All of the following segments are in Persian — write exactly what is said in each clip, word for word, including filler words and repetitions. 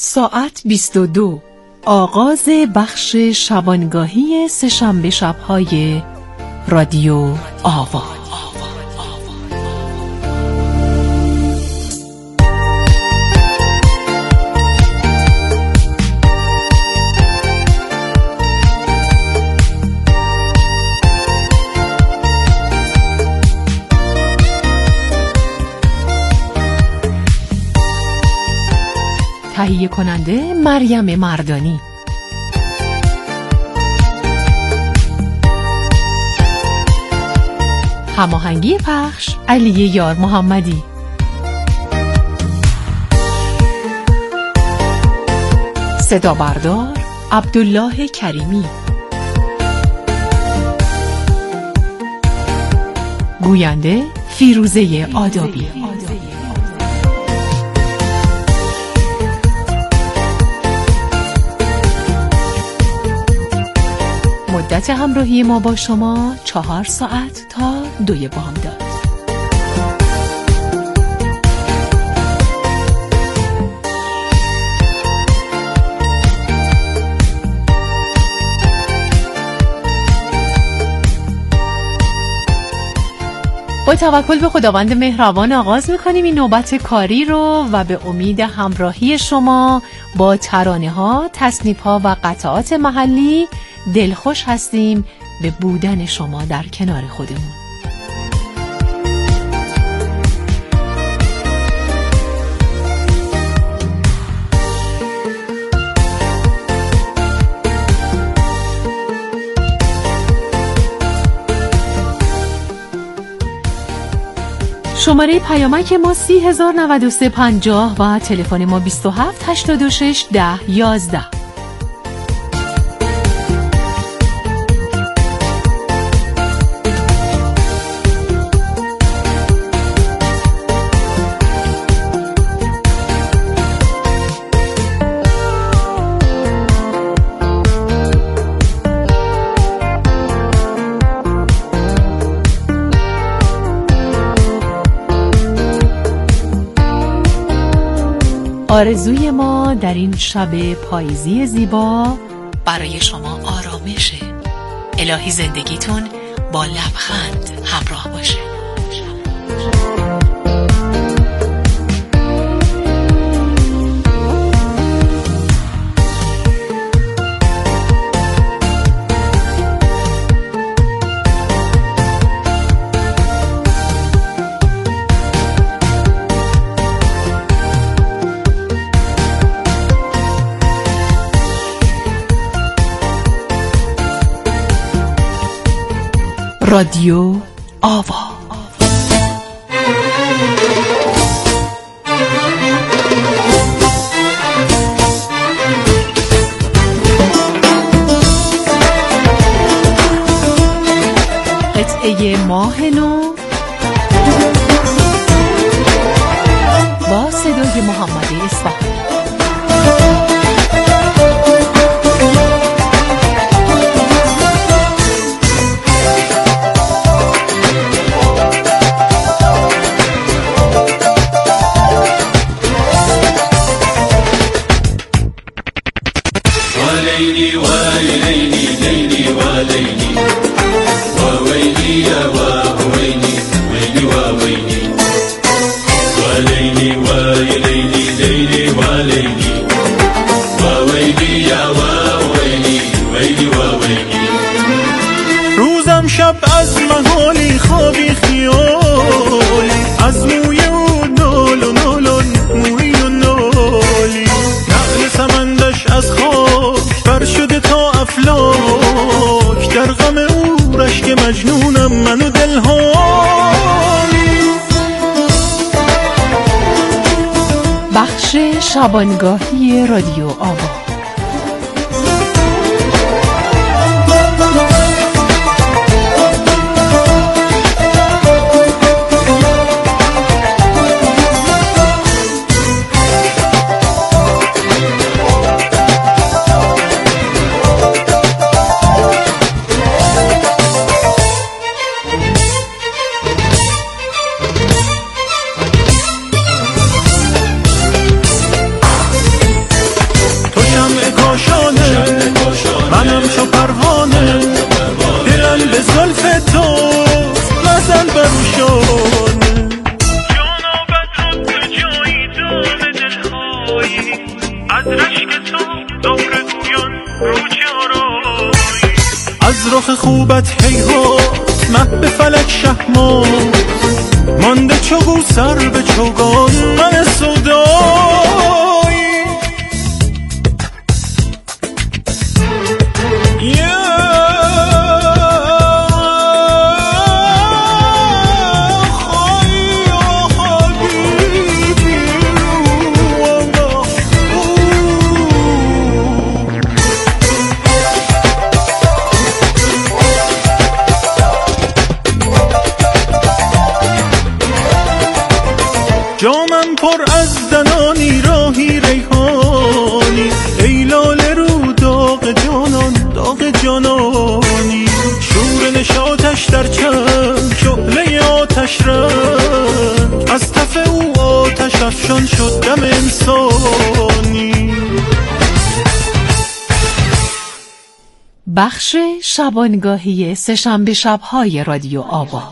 ساعت بیست و دو، آغاز بخش شبانگاهی سه‌شنبه شب‌های رادیو آوا. تهیه کننده مریم مردانی. هماهنگی پخش علی یار محمدی. صدا بردار عبدالله کریمی. گوینده فیروزه آدابی. مدت همراهی ما با شما چهار ساعت تا دوی بامداد. با توکل به خداوند مهربان آغاز میکنیم این نوبت کاری رو و به امید همراهی شما با ترانه ها، تصنیف ها و قطعات محلی دلخوش هستیم به بودن شما در کنار خودمون. شماره پیامک ما سی هزار نود و سه پنجاه و تلفن ما بیست و هفت هشتاد و شش ده یازده. آرزوی ما در این شب پاییزی زیبا برای شما آرامشه. الهی زندگیتون با لبخند همراه باشه. رادیو آوا. قطعه ماه نو با صدای محمد اصفهانی. روزم شب از محالی خوابی خیالی، از موی و نال و نالان موی و نالی، نقل سمندش از خاک بر شده تا افلاک، در غم او رشک مجنونم من و دلهالی. بخش شبانگاهی رادیو آوا. چوگو سر به چوگان من سودایی جامم پر از دنانی راهی ریحانی ای لاله رو داغ جانان داغ جانانی شور نشاطش در چند شعله آتش رنگ از تف او آتش افشان شد دم انسانی. بخش شبانگاهی سه‌شنبه شب‌های رادیو آوا.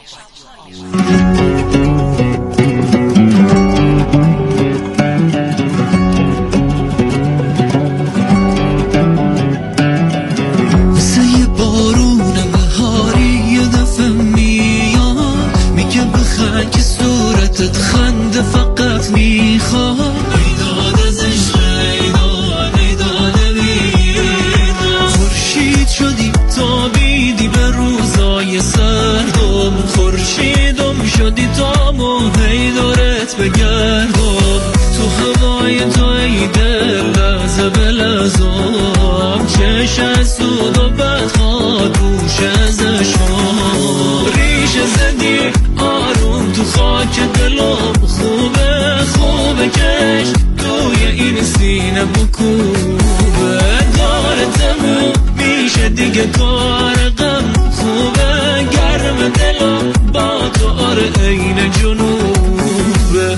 خنده فقط میخواد ایداد از عشق ایداد ایداد میداد خورشید شدی تابیدی به روزای سردم خورشیدم شدی تام و هیدارت بگردم تو هوای تو ای دل لحظه به لحظم چش از سود و بدخواد روش از اشام ریشه زدی آروم تو خاک دلم خوبه خوبه کش توی این سینه بکوبه داره تموم میشه دیگه کار غم خوبه گرم دلم با تو آره عین جنوبه.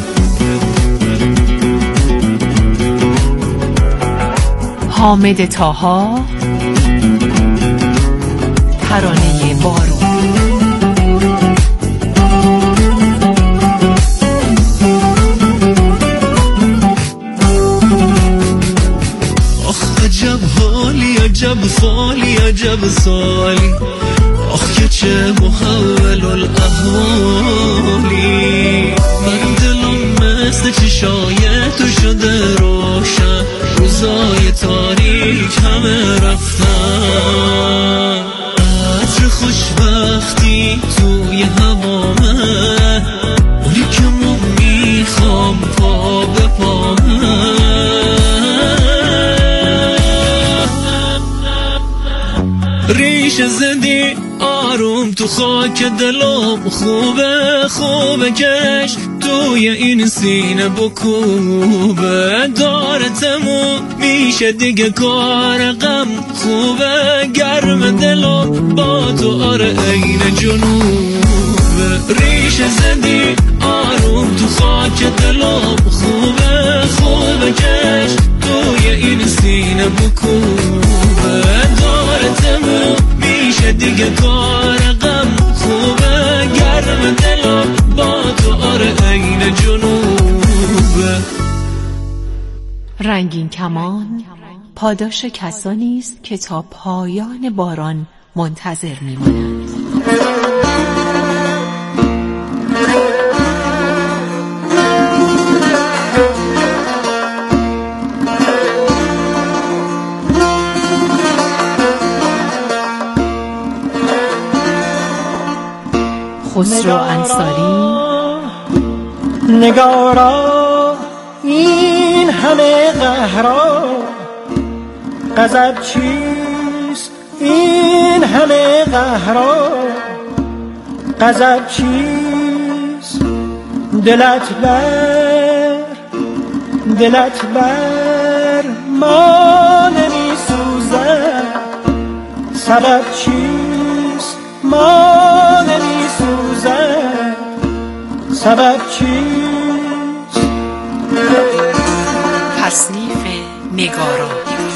حامد طاها، ترانه بارون. عجب حالی عجب فالی عجب سالی آخ که چه محول الاحوالی من دلم مثل چشای تو شده روشن روزای تاریک همه رفتن عطر خوشبختی توی هوامه اونی که من میخوام پا به پامه ریشه زدی آروم تو خاک دلم خوبه خوبه کش توی این سینه بکوبه داره تموم میشه دیگه کار غم خوبه گرم دلم با تو آره عین جنوبه ریشه زدی آروم تو خاک دلم خوبه خوبه کش توی این سینه بکوبه داره تموم میشه دیگه کار غم خوبه گرم دلم با تو آره عین جنوبه. رنگین کمان پاداش کسانی است که تا پایان باران منتظر میمانند. خسرو انصاری. نگارا این همه قهرا غضب چیست این همه قهرا غضب چیست دلت بر دلت بر ما نمی سوزد سبب چیست ما نمی سوزد سبب چیست. تصنیف نگارا.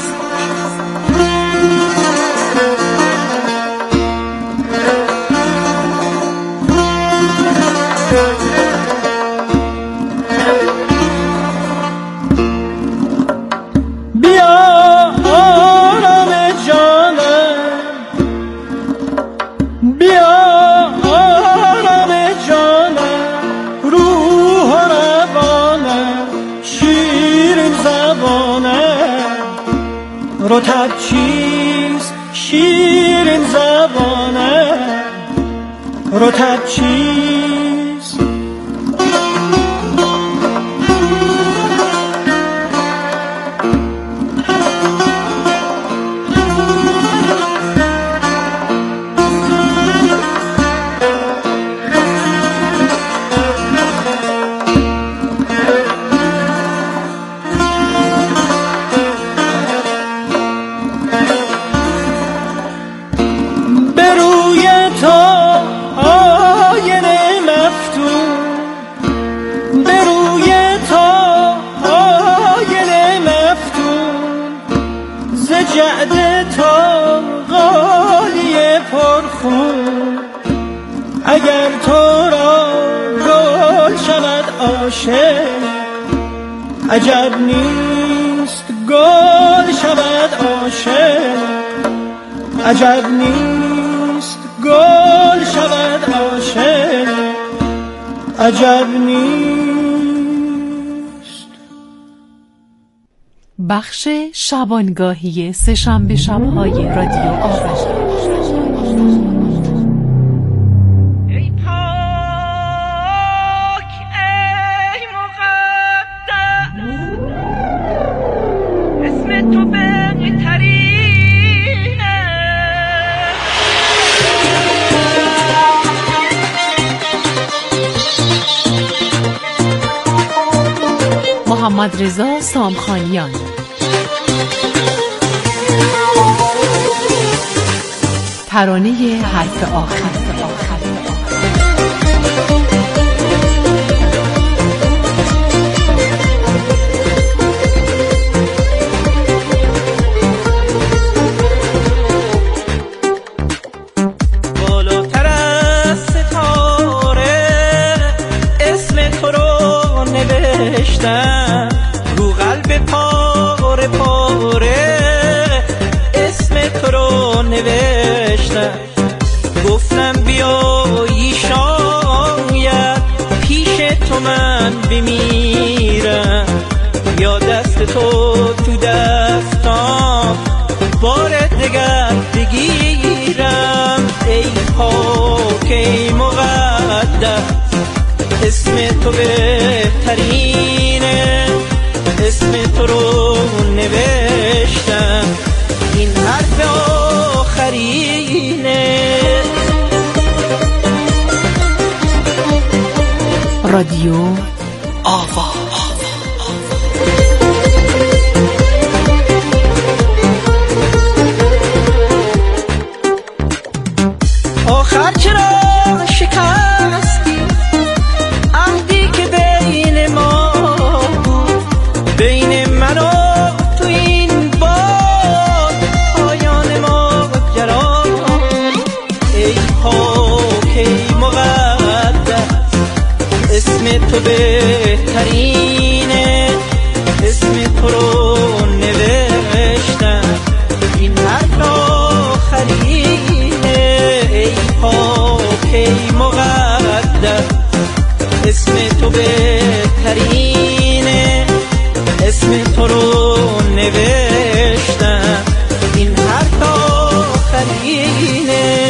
بیا آرام جانم بیا آرام جانم رطب چیست شیرین زبانه رطب چیست اگر تو را گل شود عاشق عجب نیست گل شود عاشق عجب نیست گل شود عاشق عجب نیست. بخش شبانگاهی سه‌شنبه شب‌های رادیو آغاز. محمد رضا سامخانیان. ترانه حرف آخر. بالاتر از ستاره اسم تو رو نوشتم، رو قلب پاره پاره اسم تو رو نوشتم. گفتم بیایی شاید پیش تو من بمیرم، یا دست تو تو دستام بار دگر بگیرم. ای پاک ای مقدس اسم تو بهترینه، اسم تو رو نوشتم، این حرف آخرینه. رادیو آوا. آخر چرا شکستی عهدی که بین ما بود، بین من و تو این باد پایان ماجرا. ای پاک ای مقدس اسم تو بهترینه، اسم تو رو نوشتم، این حرف آخرینه. ای پاک ای مقدس اسم تو بهترینه، اسم تو رو نوشتم، این حرف آخرینه.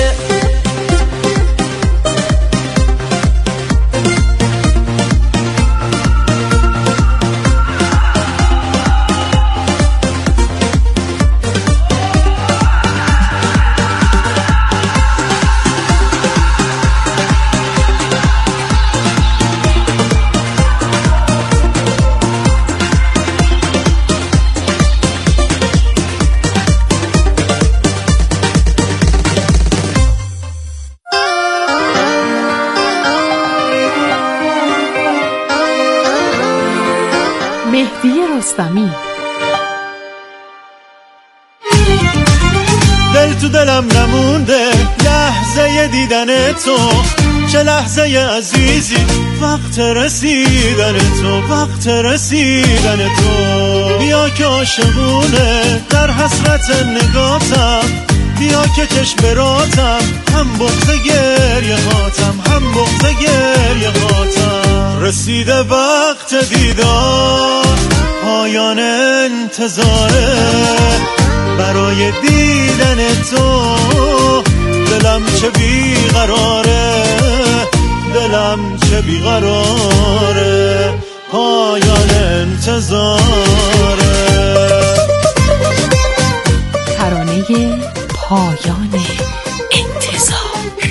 مهدی رستمی. دل تو دلم نمونده لحظه دیدن تو، چه لحظه عزیزی وقت رسیدن تو، وقت رسیدن تو. بیا که عاشقونه در حسرت نگاتم، بیا که چشم براتم، هم بغض گریه هاتم، هم بغض گریه هاتم. رسیده وقت دیدار، پایان انتظاره برای دیدن تو دلم چه بیقراره دلم چه بیقراره پایان انتظاره ترانه پایان انتظار.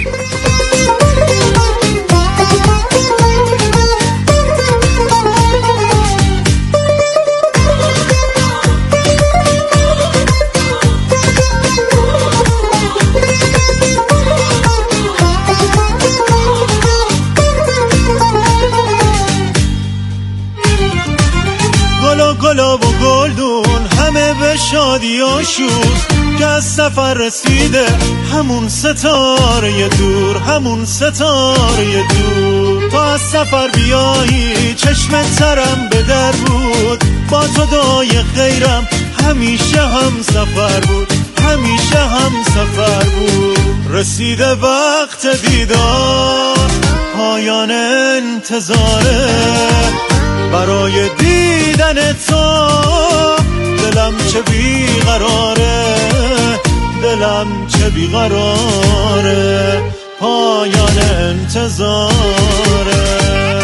گلا و گلدون همه به شادی و شور که از سفر رسیده همون ستاره دور همون ستاره دور تو از سفر بیایی چشم ترم به در بود با تو دعای خیرم همیشه هم سفر بود همیشه هم سفر بود رسیده وقت دیدار پایان انتظاره برای دیدن تو دلم چه بیقراره دلم چه بیقراره پایان انتظاره.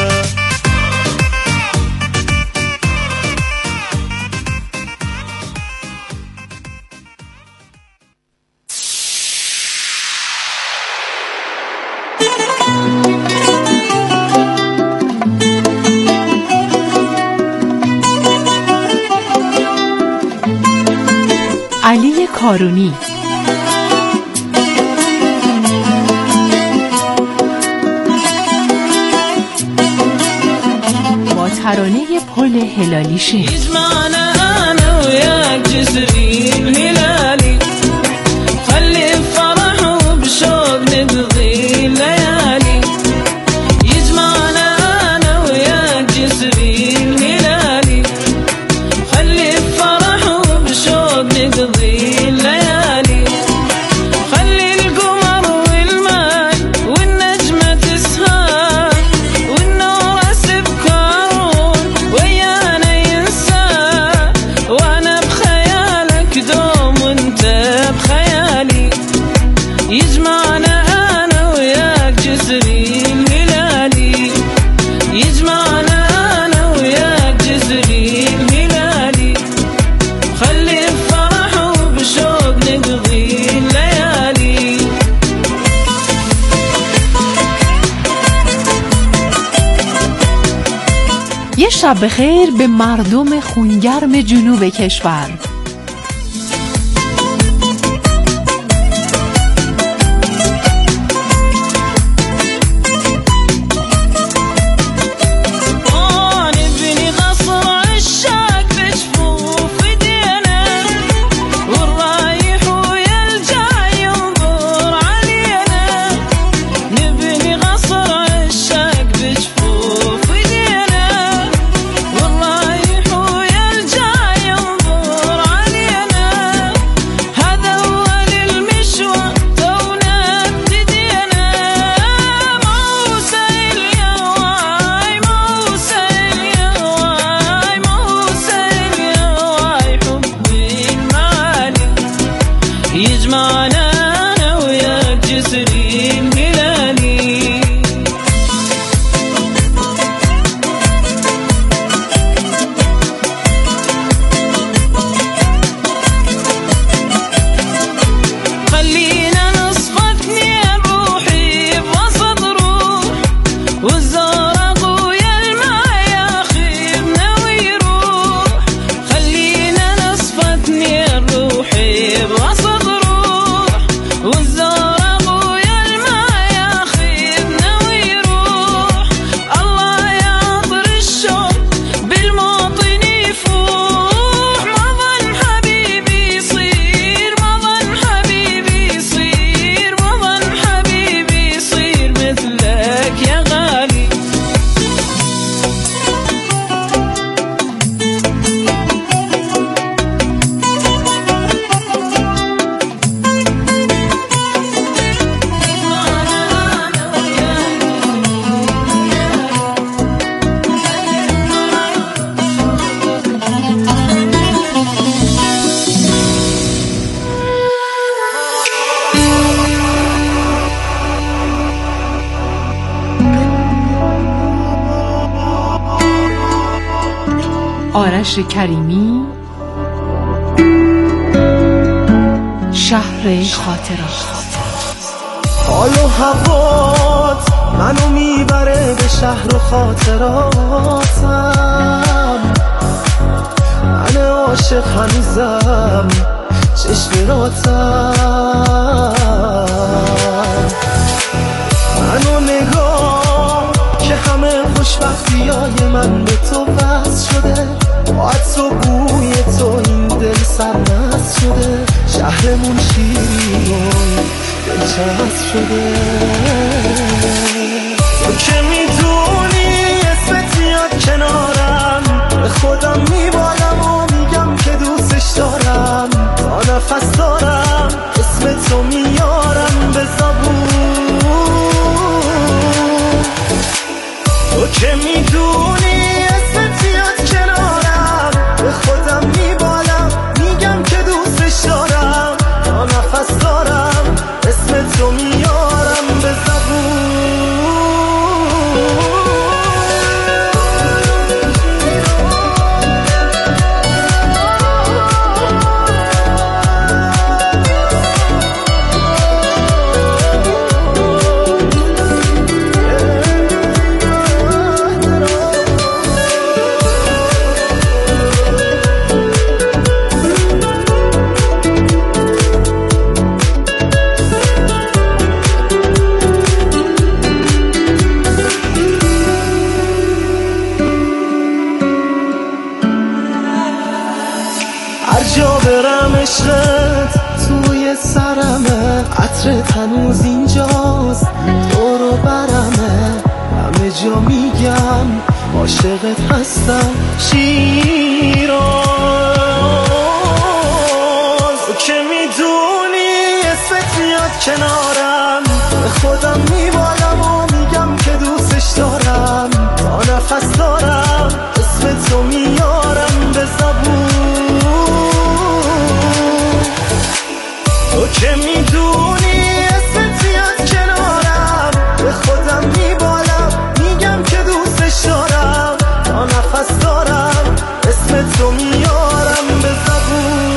علی کارونی با ترانه پل هلالی شد. شب بخیر به مردم خونگرم جنوب کشور. آرش کریمی، شهر خاطرات. حال و هوات منو میبره به شهر خاطراتم، من عاشق هنوزم چشم راتم، منو نگاه که همه خوشبختیای من به تو وصل شده، با تو بوی تو این دل سرمست شده، شهرمون شیرین دلچسب شده. تو که میدونی اسمت میاد کنارم، به خودم میبالم و میگم که دوستش دارم، تا نفس دارم اسم تو میارم به زبون. تو که میدونی اسمت میاد کنارم، به خودم میبالم میگم که دوستش دارم، تا نفس دارم اسم تو میارم به زبون. توی سرمه عطرت هنوز اینجاست، تو رو برمه همه جا میگم عاشقت هستم شیراز. تو که میدونی اسمت میاد کنارم، به خودم میبالم و میگم که دوستش دارم، تا نفس دارم اسم تو میارم به زبون. تو که میدونی اسمت میاد کنارم، به خودم میبالم میگم که دوستش دارم، تا نفس دارم اسم تو میارم به زبون.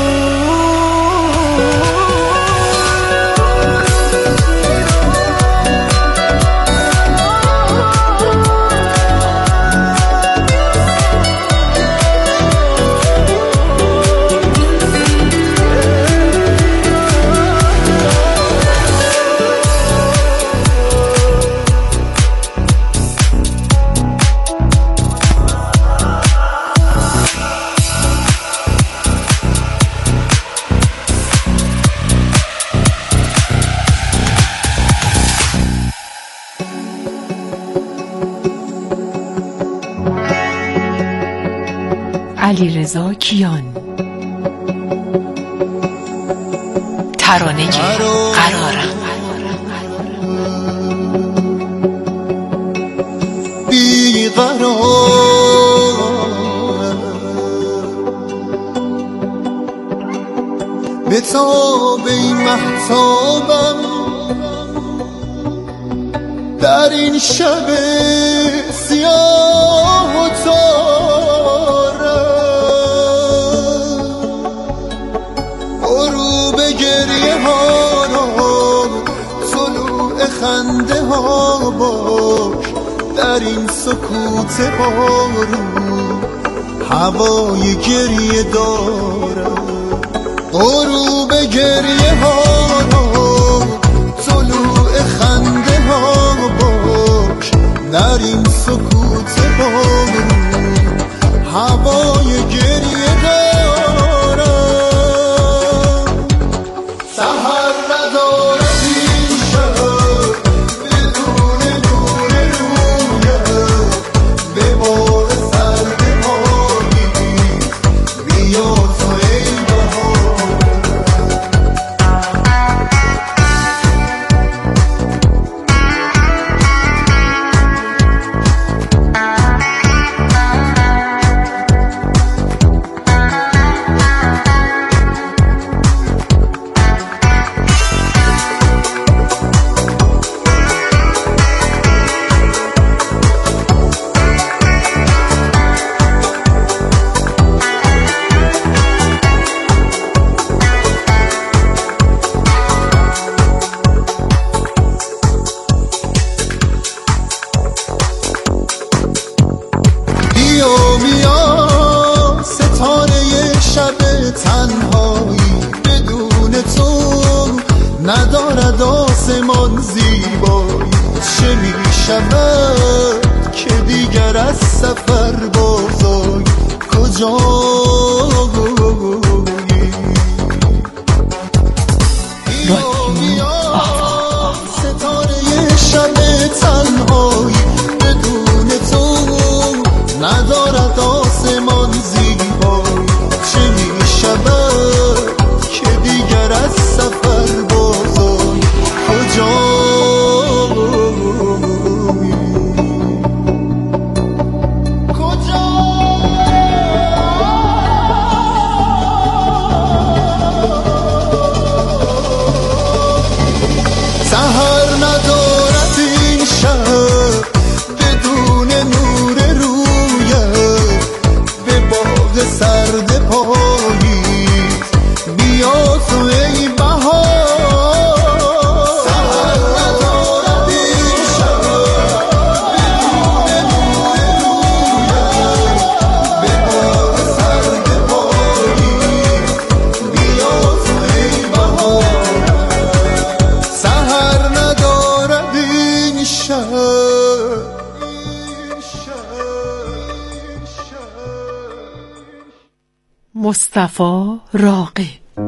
علیرضا کیان، ترانه قرارم. بی قرارم به تاب این مهتابم، در این شب سیاه و خنده ها باش، در این سکوت بارون هوای گریه دارم. غروب گریه ها رو طلوع خنده ها باش، در این سکوت بارون هوای گریه دارم. سحر ندارم ندارد آسمان زیبایی. چه می شود که دیگر از سفر بازایی؟ کجایی؟ ستاره شب تنهایی بدون تو ندارد آسمان زیبایی. چه می شود که دیگر از سفر بازایی؟ کجایی؟ سرد پاییز بیا تو ای بهار. سحر ندارد این شب بدون نور رویت به باد سرد پاییز بیا تو ای بهار. سحر ندارد این شب. مصطفی راغب.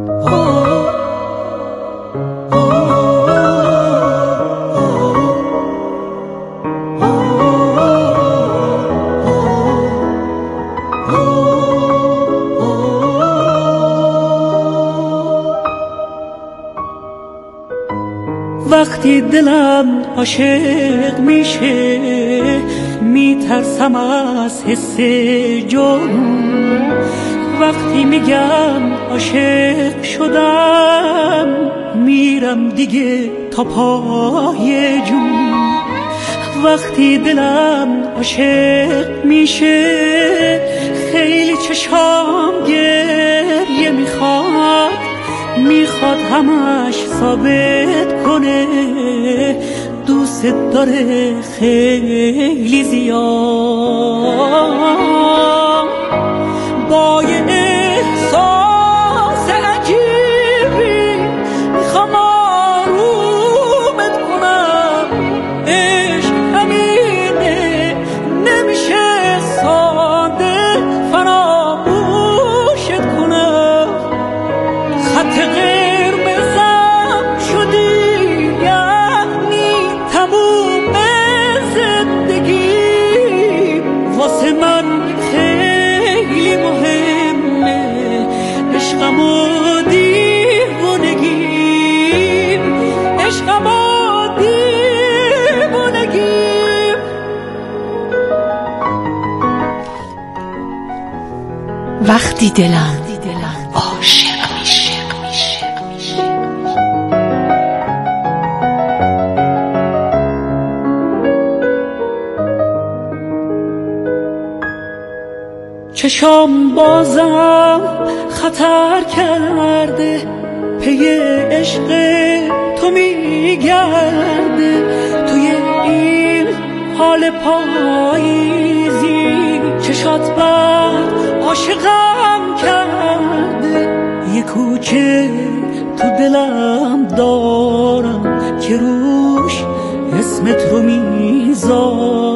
وقتی دلم عاشق میشه میترسم از حس جنون. وقتی میگم عاشق شدم میرم دیگه تا پای جون. وقتی دلم عاشق میشه خیلی چشام گریه میخواد. میخواد همش ثابت کنه دوست داره خیلی زیاد. با یه احساس عجیبی میخوام آرومت کنم. عشق همینه نمیشه ساده فراموشت کنم. خط قرمزم شدی یعنی تموم زندگی. واسه من خیلی مهمه عشقم و دیوونگیم. عشقم و دیوونگیم. وقتی دلم عاشق میشه. چشام بازم خطر کرده پی عشق تو میگرده. توی این حال پاییزی چشات بر عاشقم کرده. یه کوچه تو دلم دارم که روش اسمت رو میذارم.